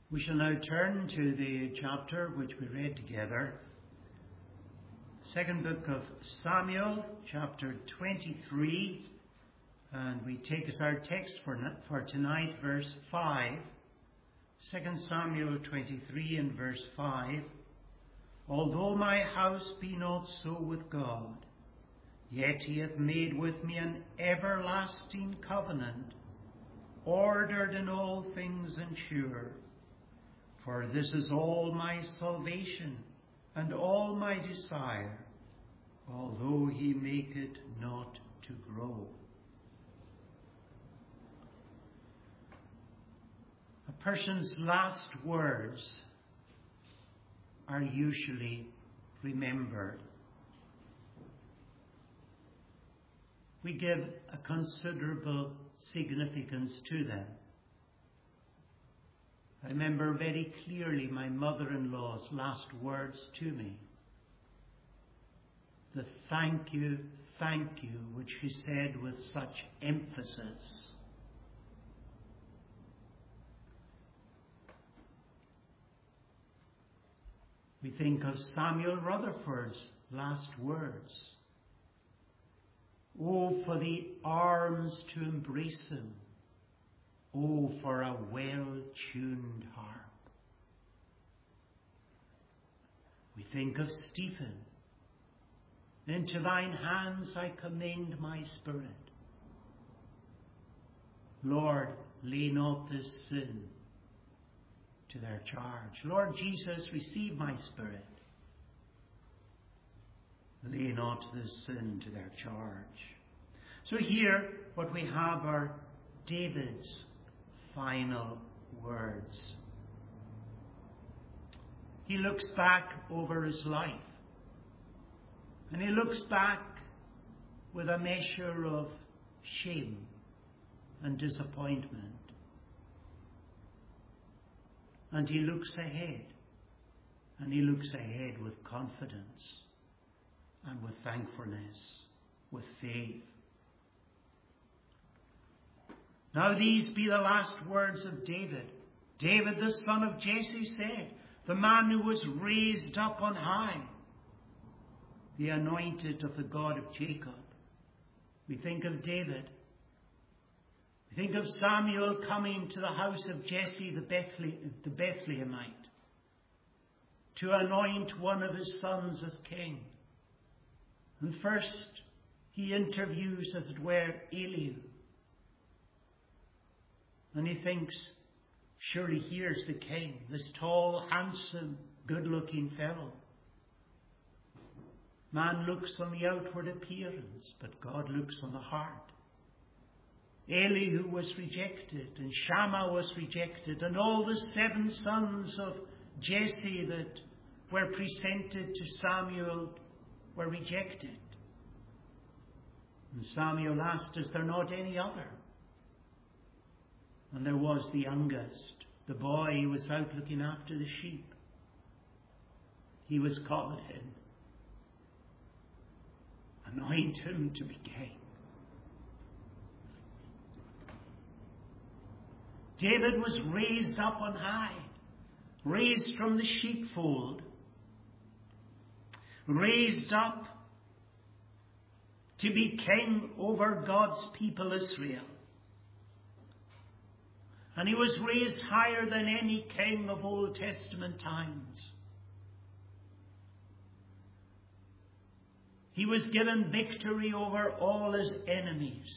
We shall now turn to the chapter which we read together. Second book of Samuel, chapter 23, and we take as our text for tonight verse 5. 2 Samuel 23 and verse 5. Although my house be not so with God, yet he hath made with me an everlasting covenant, ordered in all things and sure. For this is all my salvation and all my desire, although he make it not to grow. A person's last words are usually remembered. We give a considerable significance to them. I remember very clearly my mother-in-law's last words to me. The thank you, which she said with such emphasis. We think of Samuel Rutherford's last words. Oh, for the arms to embrace him. Oh, for a well-tuned harp. We think of Stephen. Into thine hands I commend my spirit. Lord, lay not this sin to their charge. Lord Jesus, receive my spirit. Lay not this sin to their charge. So here, what we have are David's final words. He looks back over his life, and he looks back with a measure of shame and disappointment. And he looks ahead, and he looks ahead with confidence and with thankfulness, with faith. Now these be the last words of David. David, the son of Jesse, said, the man who was raised up on high, the anointed of the God of Jacob. We think of David. We think of Samuel coming to the house of Jesse the Bethlehemite to anoint one of his sons as king. And first he interviews, as it were, Eliab. And he thinks, surely here's the king, this tall, handsome, good-looking fellow. Man looks on the outward appearance, but God looks on the heart. Elihu was rejected, and Shammah was rejected, and all the 7 sons of Jesse that were presented to Samuel were rejected. And Samuel asked, is there not any other? And there was the youngest, the boy who was out looking after the sheep. He was called in. Anoint him to be king. David was raised up on high, raised from the sheepfold, raised up to be king over God's people Israel. And he was raised higher than any king of Old Testament times. He was given victory over all his enemies.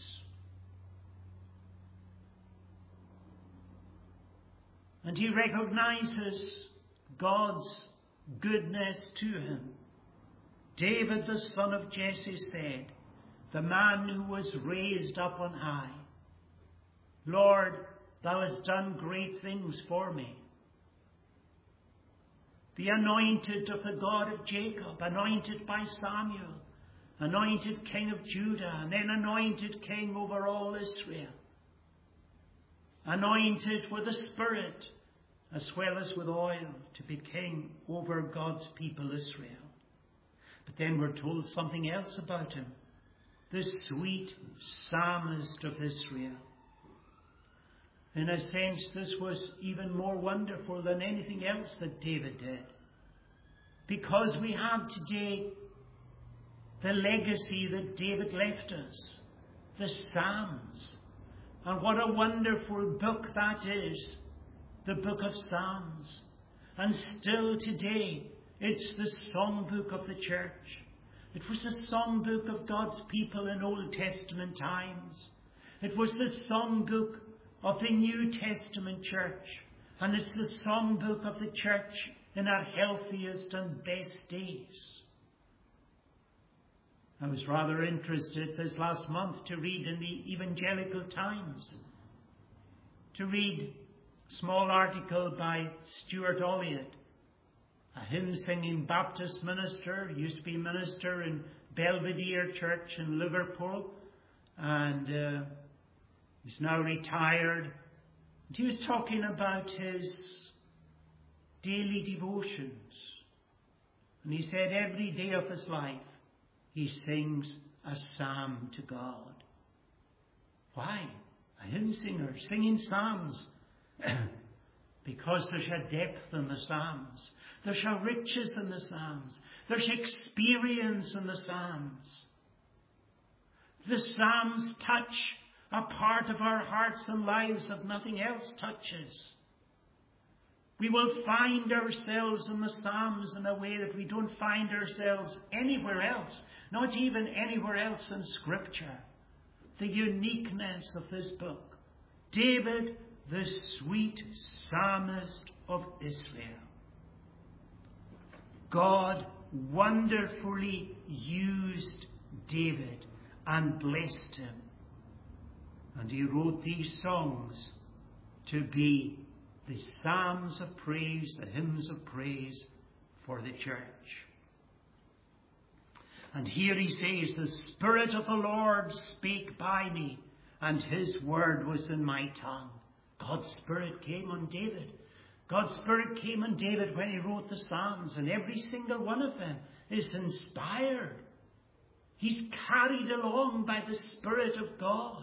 And he recognizes God's goodness to him. David, the son of Jesse, said, the man who was raised up on high, Lord, thou hast done great things for me. The anointed of the God of Jacob, anointed by Samuel, anointed king of Judah, and then anointed king over all Israel. Anointed with the Spirit as well as with oil to be king over God's people Israel. But then we're told something else about him. The sweet psalmist of Israel. In a sense, this was even more wonderful than anything else that David did. Because we have today the legacy that David left us, the Psalms. And what a wonderful book that is, the book of Psalms. And still today, it's the songbook of the church. It was the songbook of God's people in Old Testament times. It was the songbook of the New Testament church. And it's the songbook of the church in our healthiest and best days. I was rather interested this last month to read in the Evangelical Times, to read a small article by Stuart Olliott, a hymn-singing Baptist minister, used to be minister in Belvedere Church in Liverpool, and he's now retired. And he was talking about his daily devotions. And he said every day of his life he sings a psalm to God. Why? A hymn singer singing psalms. Because there's a depth in the psalms. There's a riches in the psalms. There's experience in the psalms. The psalms touch a part of our hearts and lives that nothing else touches. We will find ourselves in the Psalms in a way that we don't find ourselves anywhere else, not even anywhere else in Scripture. The uniqueness of this book. David, the sweet psalmist of Israel. God wonderfully used David and blessed him. And he wrote these songs to be the psalms of praise, the hymns of praise for the church. And here he says, the Spirit of the Lord spake by me, and his word was in my tongue. God's Spirit came on David. God's Spirit came on David when he wrote the Psalms, and every single one of them is inspired. He's carried along by the Spirit of God.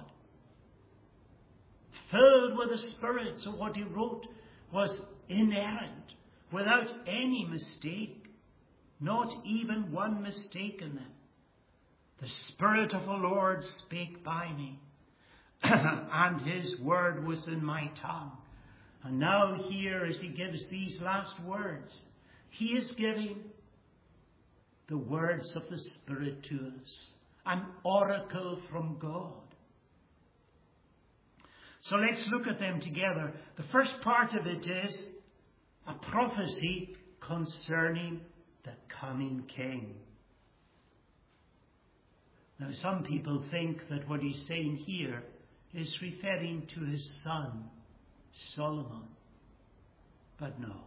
Filled with the Spirit, so what he wrote was inerrant, without any mistake, not even one mistake in them. The Spirit of the Lord spake by me, and his word was in my tongue. And now here, as he gives these last words, he is giving the words of the Spirit to us, an oracle from God. So let's look at them together. The first part of it is a prophecy concerning the coming king. Now, some people think that what he's saying here is referring to his son, Solomon. But no.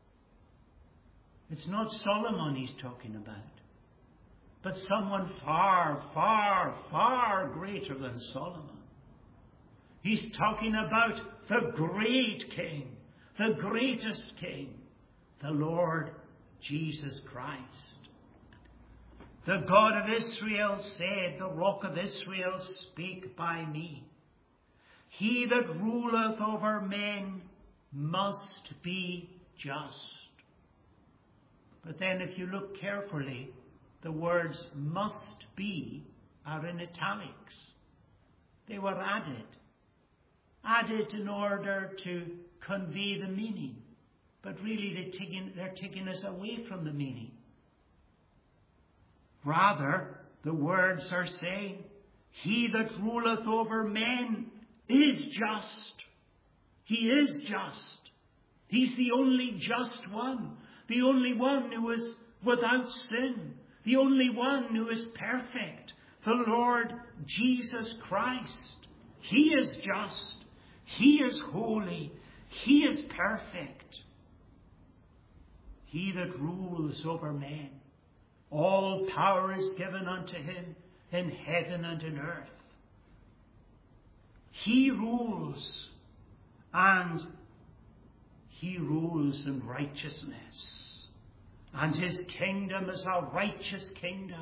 It's not Solomon he's talking about, but someone far, far, far greater than Solomon. He's talking about the great King, the greatest King, the Lord Jesus Christ. The God of Israel said, the Rock of Israel spake by me. He that ruleth over men must be just. But then if you look carefully, the words must be are in italics. They were added in order to convey the meaning. But really they're taking us away from the meaning. Rather, the words are saying, he that ruleth over men is just. He is just. He's the only just one. The only one who is without sin. The only one who is perfect. The Lord Jesus Christ. He is just. He is holy. He is perfect. He that rules over men. All power is given unto him in heaven and in earth. He rules, and he rules in righteousness. And his kingdom is a righteous kingdom,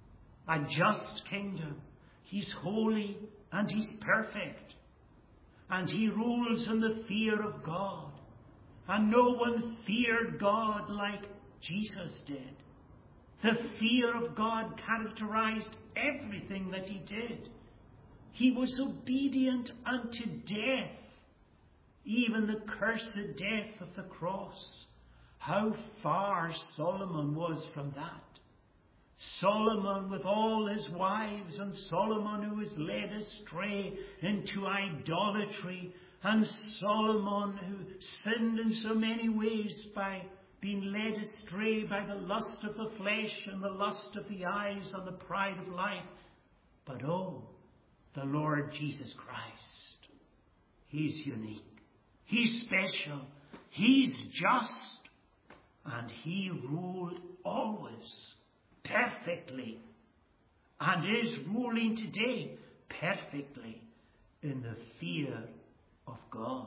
a just kingdom. He's holy and he's perfect. and he rules in the fear of God. And no one feared God like Jesus did. The fear of God characterized everything that he did. He was obedient unto death, even the cursed death of the cross. How far Solomon was from that. Solomon with all his wives, and Solomon who was led astray into idolatry, and Solomon who sinned in so many ways by being led astray by the lust of the flesh and the lust of the eyes and the pride of life. But oh, the Lord Jesus Christ, he's unique, he's special, he's just, and he ruled always perfectly, and is ruling today perfectly in the fear of God.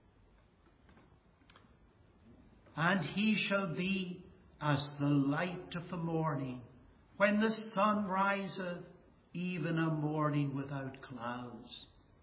And he shall be as the light of the morning, when the sun riseth, even a morning without clouds.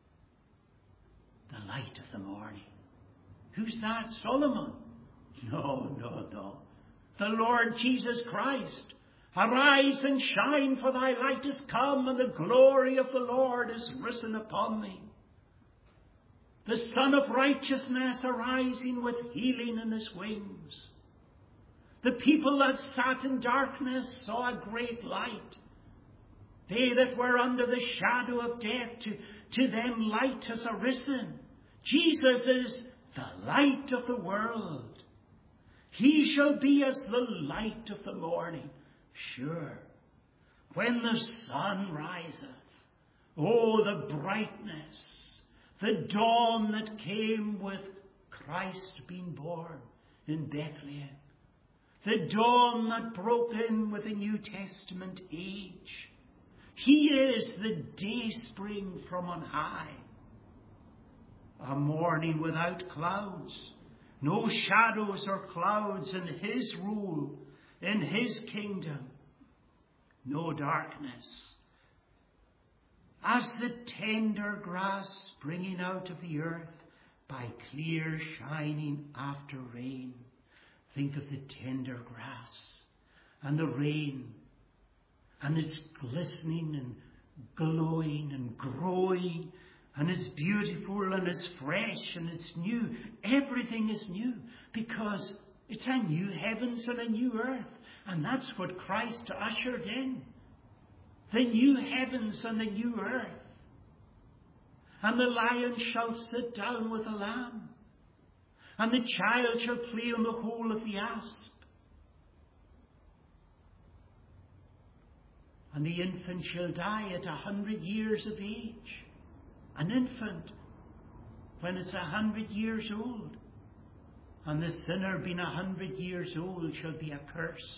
The light of the morning. Who's that? Solomon? No. The Lord Jesus Christ. Arise and shine, for thy light is come, and the glory of the Lord is risen upon thee. The Son of Righteousness arising with healing in his wings. The people that sat in darkness saw a great light. They that were under the shadow of death, to them light has arisen. Jesus is the light of the world. He shall be as the light of the morning. Sure, when the sun riseth, oh, the brightness, the dawn that came with Christ being born in Bethlehem, the dawn that broke in with the New Testament age. He is the day spring from on high, a morning without clouds, no shadows or clouds in his rule, in his kingdom, no darkness. As the tender grass springing out of the earth by clear shining after rain. Think of the tender grass and the rain, and it's glistening and glowing and growing, and it's beautiful and it's fresh and it's new. Everything is new because it's a new heavens and a new earth. And that's what Christ ushered in. The new heavens and the new earth. And the lion shall sit down with the lamb. And the child shall play on the hole of the asp. And the infant shall die at 100 years of age. An infant, when it's 100 years old. And the sinner being 100 years old shall be accursed.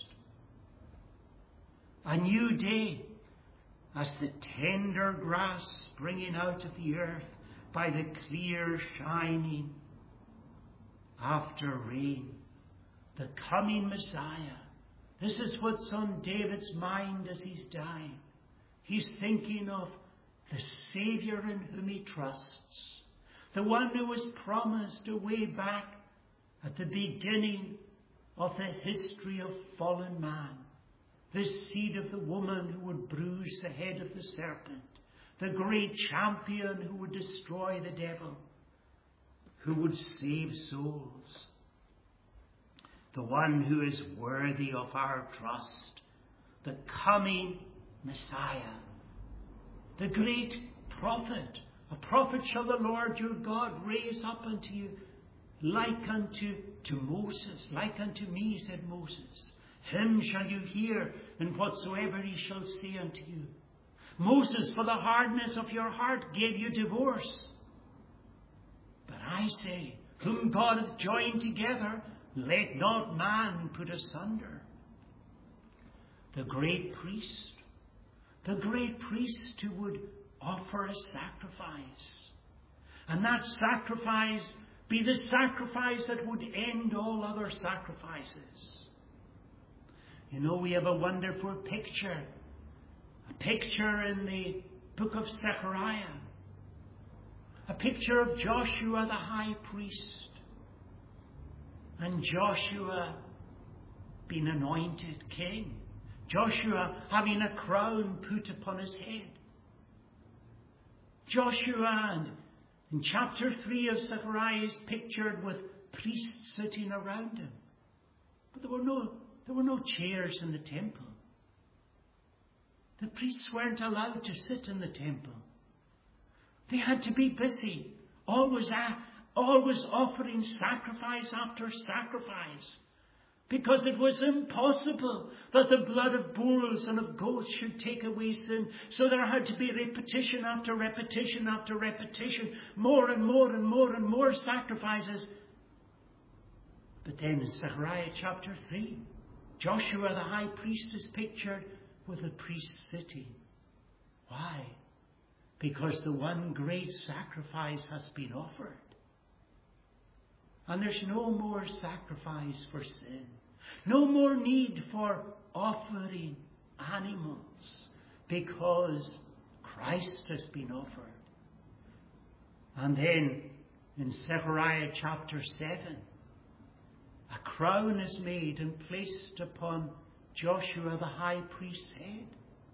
A new day, as the tender grass springing out of the earth by the clear shining after rain, the coming Messiah. This is what's on David's mind as he's dying. He's thinking of the Saviour in whom he trusts, the one who was promised way back at the beginning of the history of fallen man, the seed of the woman who would bruise the head of the serpent, the great champion who would destroy the devil, who would save souls, the one who is worthy of our trust, the coming Messiah, the great prophet. A prophet shall the Lord your God raise up unto you, like unto Moses, like unto me, said Moses. Him shall you hear in whatsoever he shall say unto you. Moses, for the hardness of your heart, gave you divorce. But I say, whom God hath joined together, let not man put asunder. The great priest who would offer a sacrifice. And that sacrifice be the sacrifice that would end all other sacrifices. You know, we have a wonderful picture. A picture in the book of Zechariah. A picture of Joshua the high priest. And Joshua being anointed king. Joshua having a crown put upon his head. Joshua, and in chapter 3 of Zechariah, is pictured with priests sitting around him. But there were no chairs in the temple. The priests weren't allowed to sit in the temple. They had to be busy, always offering sacrifice after sacrifice, because it was impossible that the blood of bulls and of goats should take away sin. So there had to be repetition after repetition after repetition, more and more and more and more sacrifices. But then in Zechariah chapter 3, Joshua the high priest is pictured with a priest sitting. Why? Because the one great sacrifice has been offered. And there's no more sacrifice for sin. No more need for offering animals, because Christ has been offered. And then in Zechariah chapter 7, a crown is made and placed upon Joshua the high priest's head.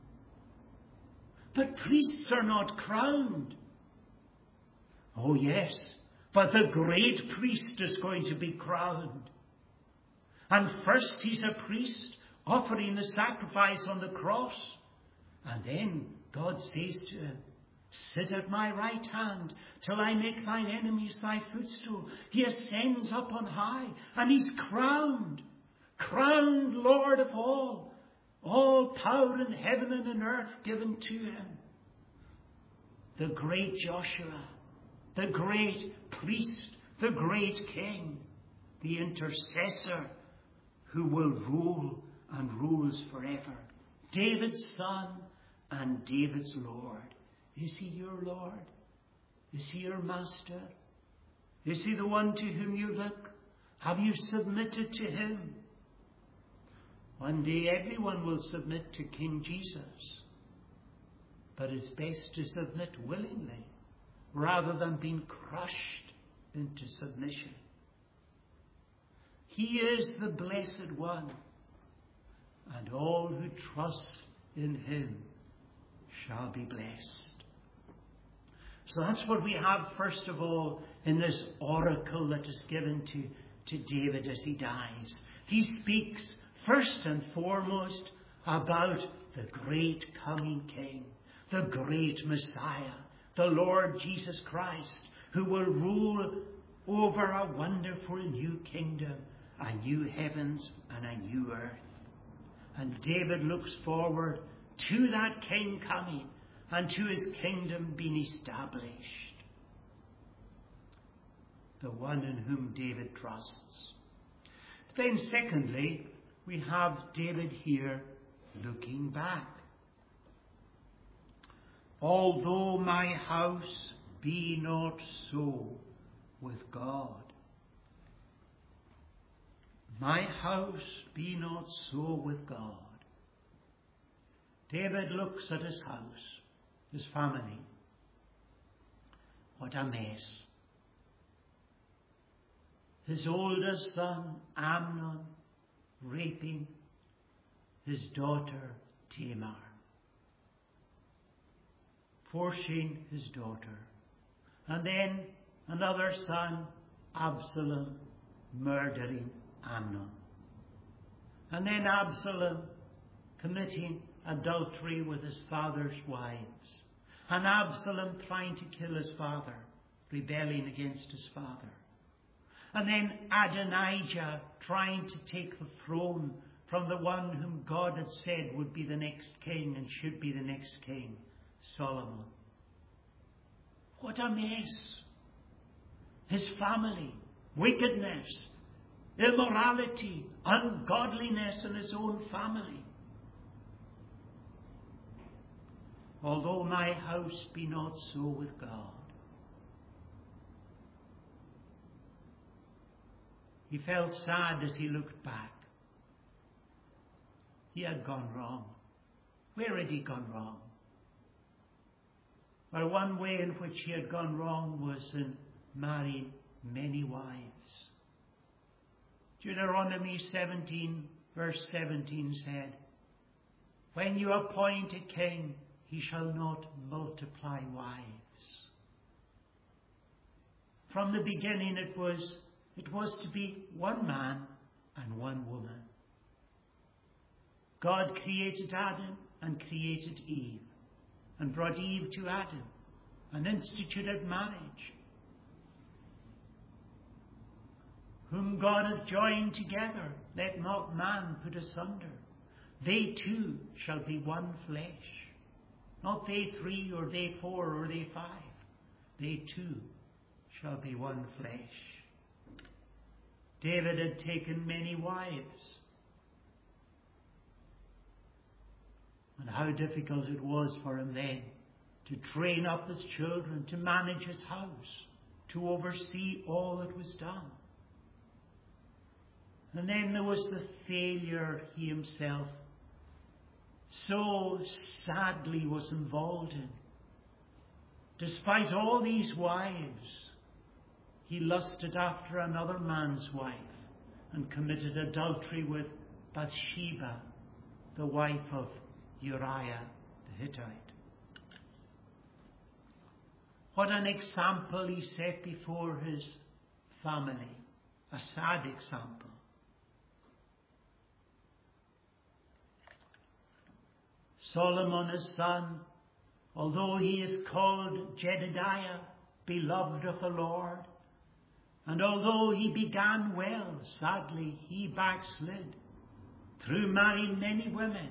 But priests are not crowned. Oh yes, but the great priest is going to be crowned. And first he's a priest offering the sacrifice on the cross. And then God says to him, sit at my right hand till I make thine enemies thy footstool. He ascends up on high and he's crowned. Crowned Lord of all power in heaven and in earth given to him. The great Joshua, the great priest, the great king, the intercessor who will rule and rules forever. David's son and David's Lord. Is he your Lord? Is he your master? Is he the one to whom you look? Have you submitted to him? One day everyone will submit to King Jesus. But it's best to submit willingly rather than being crushed into submission. He is the blessed one, and all who trust in him shall be blessed. So that's what we have first of all in this oracle that is given to David as he dies. He speaks first and foremost about the great coming King, the great Messiah, the Lord Jesus Christ, who will rule over a wonderful new kingdom, a new heavens and a new earth. And David looks forward to that King coming and to his kingdom being established. The one in whom David trusts. Then secondly, we have David here looking back. Although my house be not so with God. My house be not so with God. David looks at his house, his family. What a mess. His oldest son, Amnon, raping his daughter, Tamar. Forcing his daughter. And then another son, Absalom, murdering Amnon. And then Absalom committing adultery with his father's wives. And Absalom trying to kill his father, rebelling against his father. And then Adonijah trying to take the throne from the one whom God had said would be the next king and should be the next king, Solomon. What a mess. His family, wickedness, immorality, ungodliness in his own family. Although my house be not so with God. He felt sad as he looked back. He had gone wrong. Where had he gone wrong? Well, one way in which he had gone wrong was in marrying many wives. Deuteronomy 17, verse 17 said, "When you appoint a king, he shall not multiply wives." From the beginning it was to be one man and one woman. God created Adam and created Eve, and brought Eve to Adam, and instituted marriage. Whom God hath joined together, let not man put asunder. They two shall be one flesh. Not they three, or they four, or they five. They two shall be one flesh. David had taken many wives. And how difficult it was for him then to train up his children, to manage his house, to oversee all that was done. And then there was the failure he himself so sadly was involved in. Despite all these wives, he lusted after another man's wife and committed adultery with Bathsheba, the wife of Uriah the Hittite. What an example he set before his family. A sad example. Solomon his son, although he is called Jedediah, beloved of the Lord, and although he began well, sadly he backslid through marrying many women,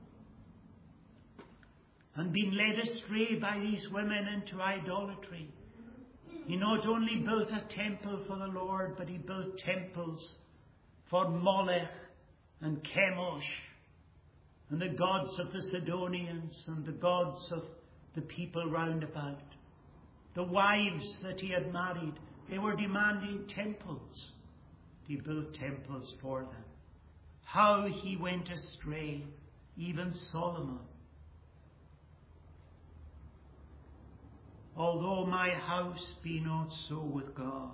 and being led astray by these women into idolatry. He not only built a temple for the Lord, but he built temples for Molech and Chemosh, and the gods of the Sidonians, and the gods of the people round about. The wives that he had married, they were demanding temples. He built temples for them. How he went astray, even Solomon. Although my house be not so with God.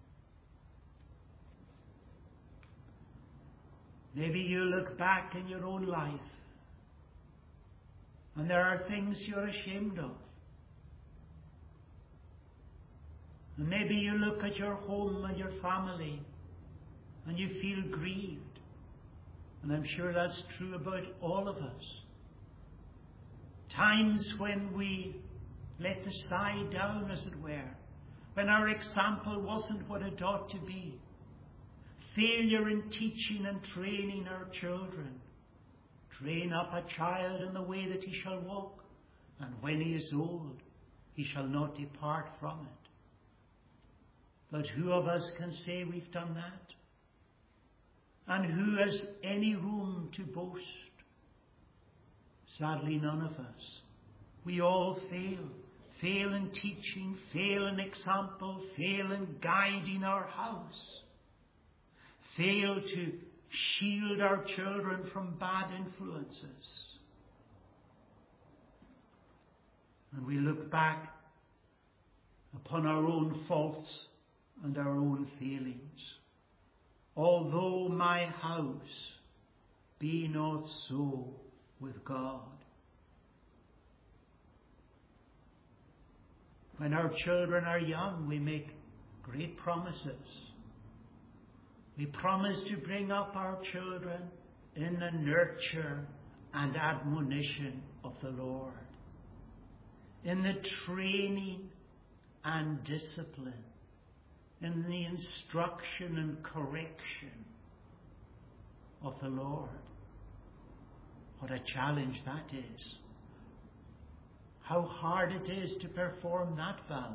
Maybe you look back in your own life, and there are things you're ashamed of. And maybe you look at your home and your family, and you feel grieved. And I'm sure that's true about all of us. Times when we let the side down, as it were, when our example wasn't what it ought to be. Failure in teaching and training our children. Train up a child in the way that he shall walk, and when he is old, he shall not depart from it. But who of us can say we've done that? And who has any room to boast? Sadly, none of us. We all fail. Fail in teaching, fail in example, fail in guiding our house. Fail to shield our children from bad influences. And we look back upon our own faults and our own failings. Although my house be not so with God. When our children are young, we make great promises. We promise to bring up our children in the nurture and admonition of the Lord, in the training and discipline, in the instruction and correction of the Lord. What a challenge that is. How hard it is to perform that vow.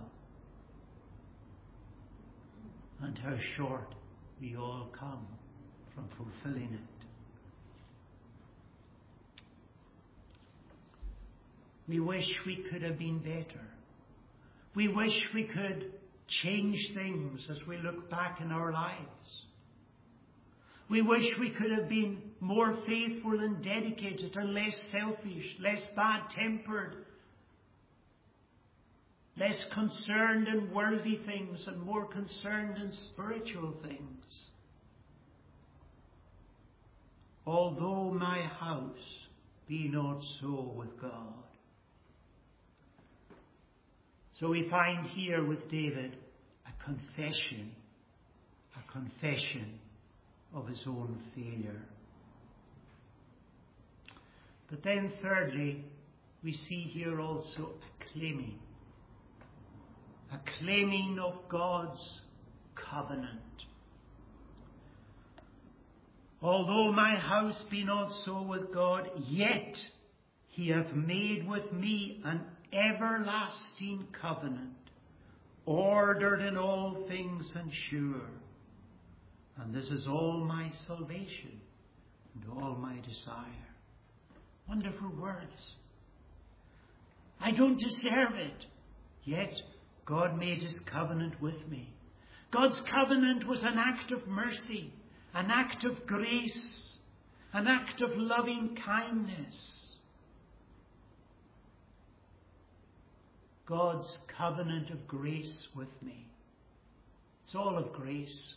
And how short we all come from fulfilling it. We wish we could have been better. We wish we could change things as we look back in our lives. We wish we could have been more faithful and dedicated and less selfish, less bad-tempered, less concerned in worldly things and more concerned in spiritual things. Although my house be not so with God. So we find here with David a confession of his own failure. But then thirdly, we see here also a claiming of God's covenant. Although my house be not so with God, yet he hath made with me an everlasting covenant, ordered in all things and sure. And this is all my salvation and all my desire. Wonderful words. I don't deserve it, yet God made his covenant with me. God's covenant was an act of mercy, an act of grace, an act of loving kindness. God's covenant of grace with me. It's all of grace.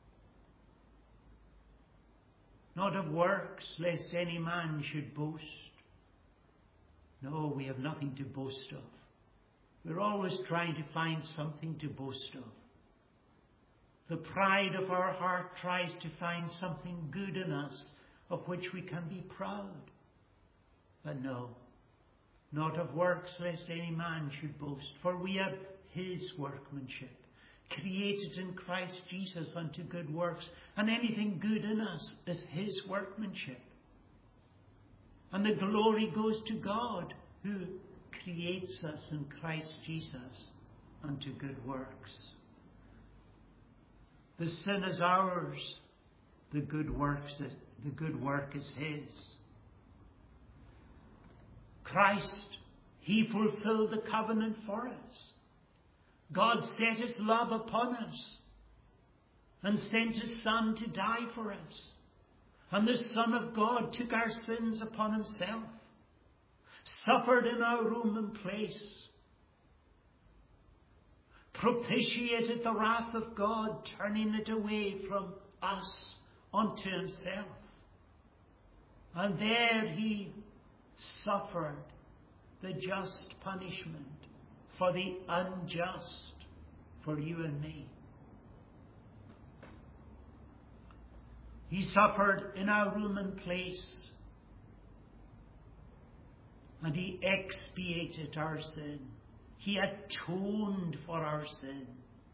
Not of works, lest any man should boast. No, we have nothing to boast of. We're always trying to find something to boast of. The pride of our heart tries to find something good in us of which we can be proud. But no, not of works, lest any man should boast. For we are his workmanship, created in Christ Jesus unto good works. And anything good in us is his workmanship. And the glory goes to God, who creates us in Christ Jesus unto good works. The sin is ours. The good work is his. Christ, he fulfilled the covenant for us. God set his love upon us and sent his Son to die for us. And the Son of God took our sins upon himself, suffered in our room and place, propitiated the wrath of God, turning it away from us unto himself. And there he suffered the just punishment for the unjust, for you and me. He suffered in our room and place, and he expiated our sin. He atoned for our sin.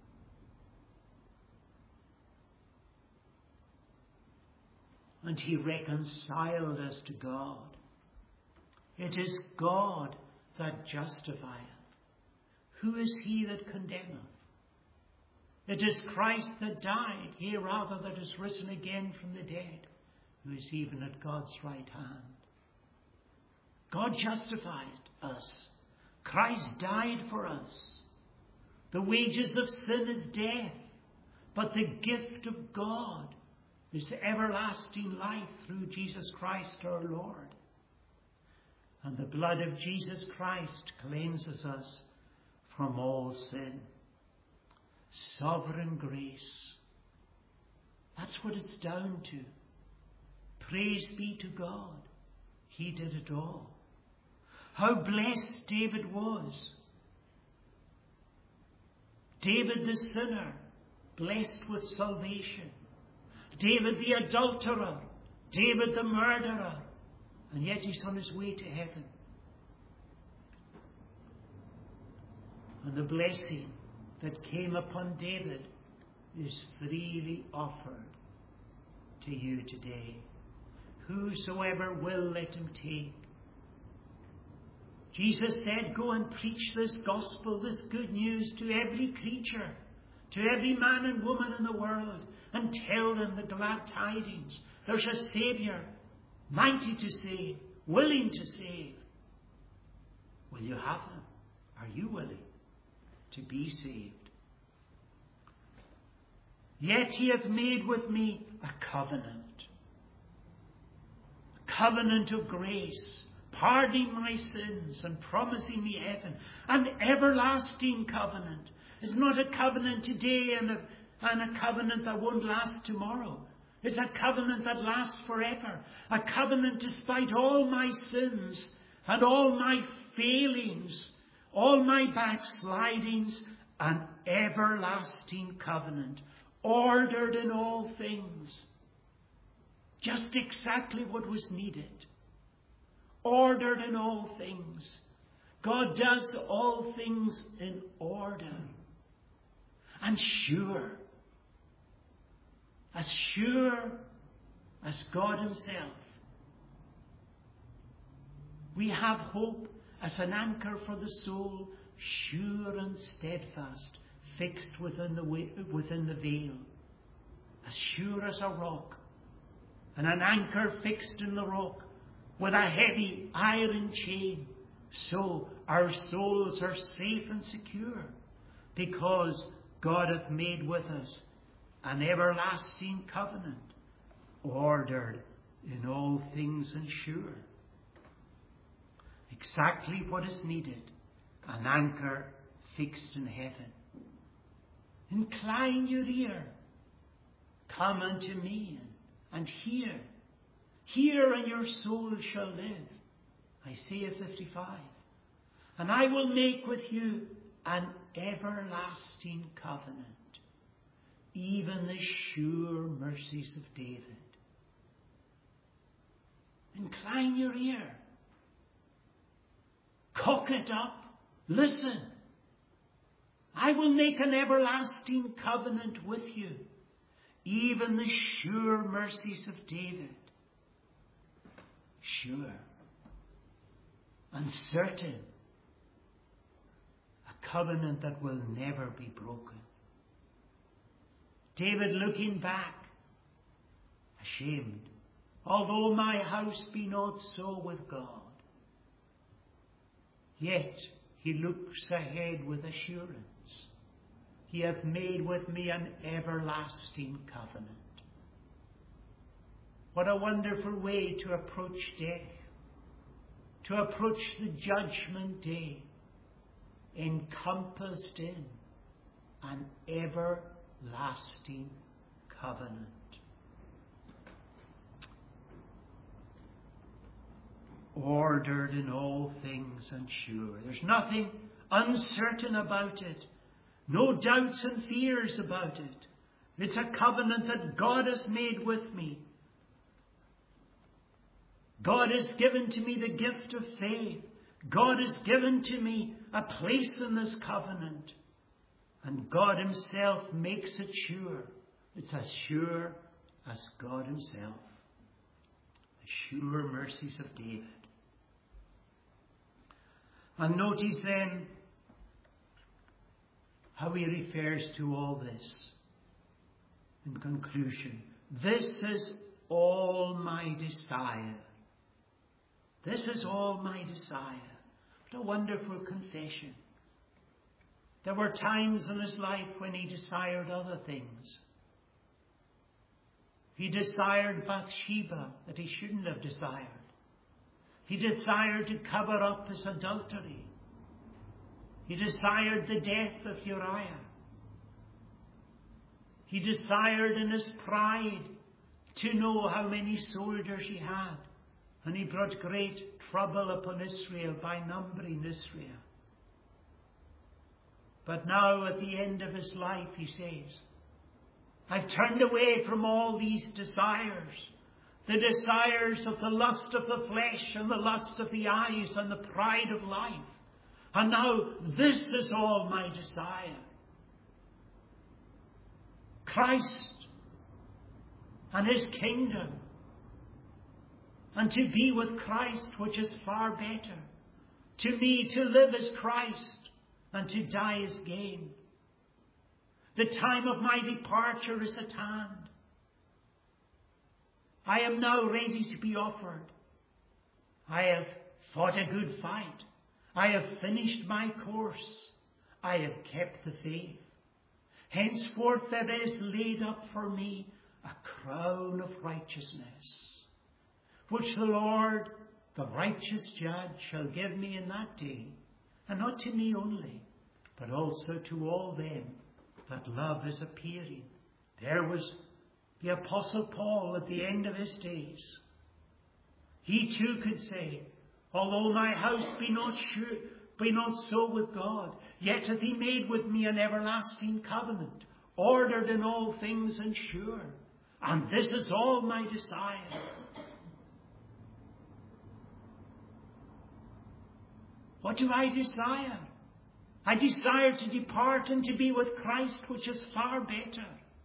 And he reconciled us to God. It is God that justifieth. Who is he that condemneth? It is Christ that died, yea, rather that is risen again from the dead, who is even at God's right hand. God justified us. Christ died for us. The wages of sin is death, but the gift of God is everlasting life through Jesus Christ our Lord. And the blood of Jesus Christ cleanses us from all sin. Sovereign grace. That's what it's down to. Praise be to God. He did it all. How blessed David was. David the sinner, blessed with salvation. David the adulterer. David the murderer. And yet he's on his way to heaven. And the blessing that came upon David is freely offered to you today. Whosoever will, let him take. Jesus said, go and preach this gospel, this good news to every creature, to every man and woman in the world, and tell them the glad tidings. There's a Saviour, mighty to save, willing to save. Will you have him? Are you willing to be saved? Yet he hath made with me a covenant of grace, pardoning my sins and promising me heaven, an everlasting covenant. It's not a covenant today and a covenant that won't last tomorrow. It's a covenant that lasts forever. A covenant despite all my sins and all my failings, all my backslidings, an everlasting covenant, ordered in all things. Just exactly what was needed. Ordered in all things. God does all things in order. And sure as God himself, we have hope as an anchor for the soul, sure and steadfast, fixed within the veil, as sure as a rock, and an anchor fixed in the rock with a heavy iron chain. So our souls are safe and secure, because God hath made with us an everlasting covenant, ordered in all things and sure. Exactly what is needed, an anchor fixed in heaven. Incline your ear. Come unto me and hear. Hear, and your soul shall live. Isaiah 55. And I will make with you an everlasting covenant, even the sure mercies of David. Incline your ear. Cock it up. Listen. I will make an everlasting covenant with you, even the sure mercies of David. Sure and certain. A covenant that will never be broken. David looking back, ashamed, although my house be not so with God, yet he looks ahead with assurance. He hath made with me an everlasting covenant. What a wonderful way to approach death, to approach the judgment day, encompassed in an everlasting covenant. Ordered in all things and sure. There's nothing uncertain about it. No doubts and fears about it. It's a covenant that God has made with me. God has given to me the gift of faith. God has given to me a place in this covenant. And God himself makes it sure. It's as sure as God himself. The sure mercies of David. And notice then how he refers to all this. In conclusion, this is all my desire. This is all my desire. What a wonderful confession. There were times in his life when he desired other things. He desired Bathsheba that he shouldn't have desired. He desired to cover up his adultery. He desired the death of Uriah. He desired in his pride to know how many soldiers he had. And he brought great trouble upon Israel by numbering Israel. But now at the end of his life he says, I've turned away from all these desires. The desires of the lust of the flesh and the lust of the eyes and the pride of life. And now this is all my desire. Christ and his kingdom. And to be with Christ, which is far better. To me, to live as Christ and to die as gain. The time of my departure is at hand. I am now ready to be offered. I have fought a good fight. I have finished my course. I have kept the faith. Henceforth there is laid up for me a crown of righteousness, which the Lord, the righteous judge shall give me in that day, and not to me only, but also to all them that love is appearing. There was the Apostle Paul at the end of his days. He too could say, although my house be not so with God, yet hath he made with me an everlasting covenant, ordered in all things and sure. And this is all my desire. What do I desire? I desire to depart and to be with Christ, which is far better.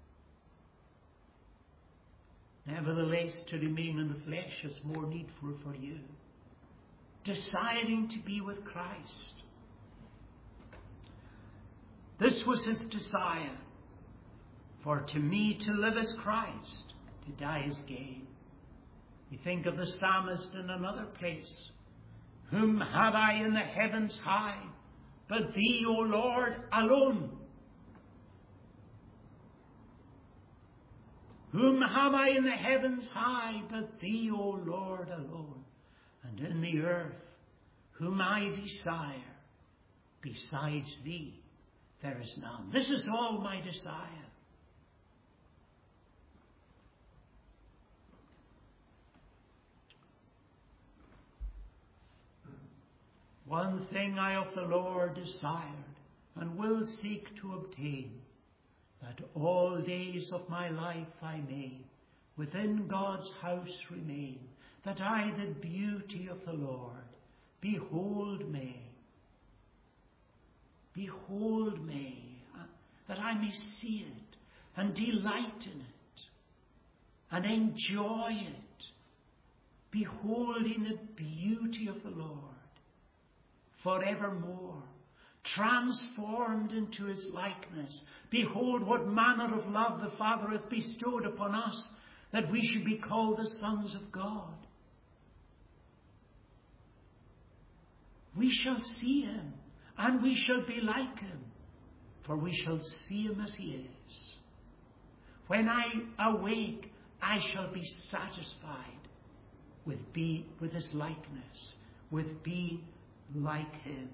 Nevertheless, to remain in the flesh is more needful for you. Desiring to be with Christ. This was his desire. For to me to live is Christ, to die is gain. You think of the psalmist in another place. Whom have I in the heavens high, but thee, O Lord, alone? Whom have I in the heavens high, but thee, O Lord, alone? And in the earth, whom I desire, besides thee, there is none. This is all my desire. One thing I of the Lord desired, and will seek to obtain, that all days of my life I may within God's house remain, that I the beauty of the Lord behold may, that I may see it, and delight in it, and enjoy it, beholding the beauty of the Lord forevermore, transformed into his likeness. Behold, what manner of love the Father hath bestowed upon us, that we should be called the sons of God. We shall see him, and we shall be like him, for we shall see him as he is. When I awake, I shall be satisfied with his likeness, with being like him.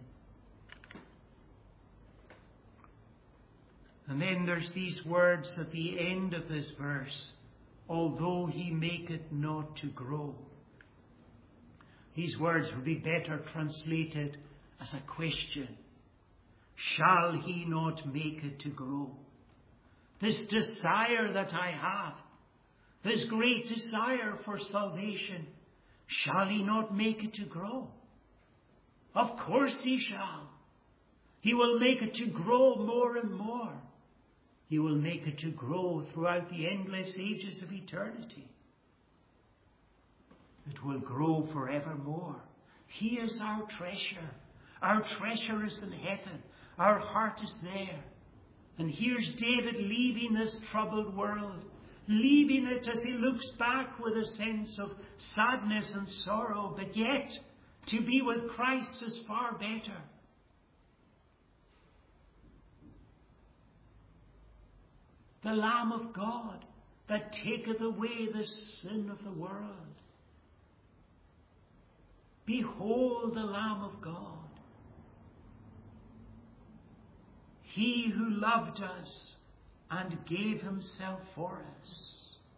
And then there's these words at the end of this verse, although he make it not to grow. These words would be better translated as a question. Shall he not make it to grow? This desire that I have, this great desire for salvation, shall he not make it to grow? Of course he shall. He will make it to grow more and more. He will make it to grow throughout the endless ages of eternity. It will grow forevermore. He is our treasure. Our treasure is in heaven. Our heart is there. And here's David leaving this troubled world, leaving it as he looks back with a sense of sadness and sorrow, but yet to be with Christ is far better. The Lamb of God that taketh away the sin of the world. Behold the Lamb of God. He who loved us and gave himself for us.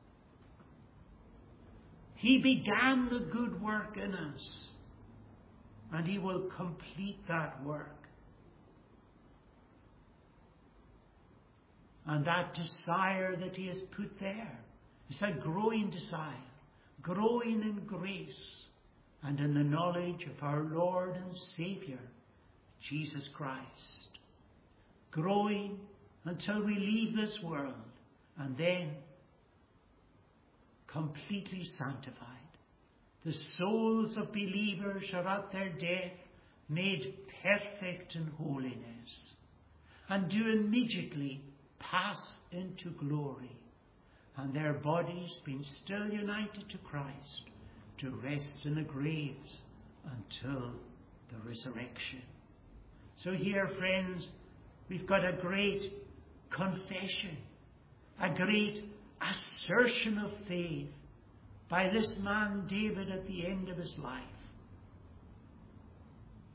He began the good work in us, and he will complete that work. And that desire that he has put there is a growing desire, growing in grace and in the knowledge of our Lord and Saviour, Jesus Christ. Growing until we leave this world, and then completely sanctified. The souls of believers are at their death made perfect in holiness, and do immediately pass into glory, and their bodies being still united to Christ, to rest in the graves until the resurrection. So here, friends, we've got a great confession, a great assertion of faith by this man David at the end of his life.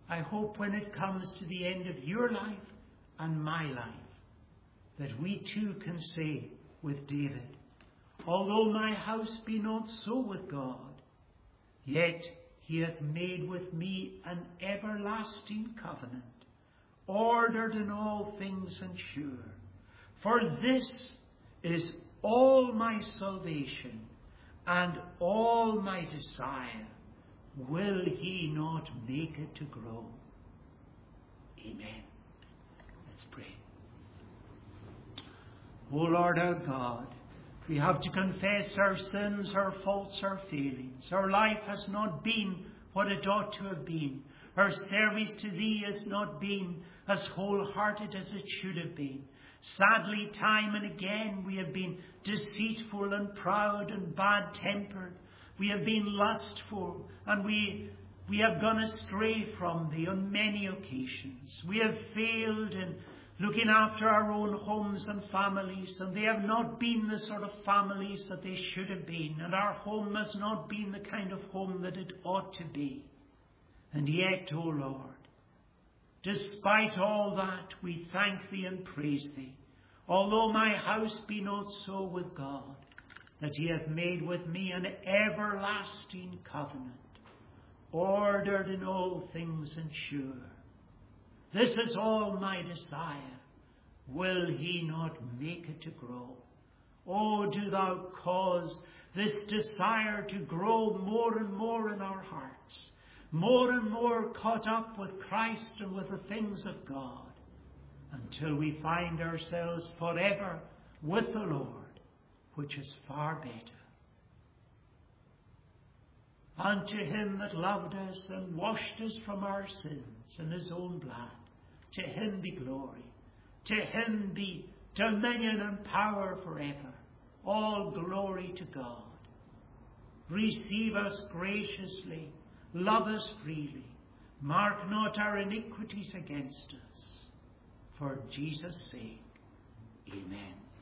I hope when it comes to the end of your life and my life, that we too can say with David, although my house be not so with God, yet he hath made with me an everlasting covenant, ordered in all things and sure. For this is all my salvation and all my desire. Will he not make it to grow? Amen. Let's pray. O Lord our God, we have to confess our sins, our faults, our failings. Our life has not been what it ought to have been. Our service to Thee has not been as wholehearted as it should have been. Sadly, time and again, we have been deceitful and proud and bad-tempered. We have been lustful, and we have gone astray from Thee on many occasions. We have failed in looking after our own homes and families, and they have not been the sort of families that they should have been, and our home has not been the kind of home that it ought to be. And yet, O Lord, despite all that, we thank Thee and praise Thee. Although my house be not so with God, that He hath made with me an everlasting covenant, ordered in all things and sure. This is all my desire. Will He not make it to grow? Oh, do Thou cause this desire to grow more and more in our hearts, more and more caught up with Christ and with the things of God, until we find ourselves forever with the Lord, which is far better. Unto Him that loved us and washed us from our sins in His own blood, to Him be glory, to Him be dominion and power forever. All glory to God. Receive us graciously, love us freely, mark not our iniquities against us. For Jesus' sake, amen.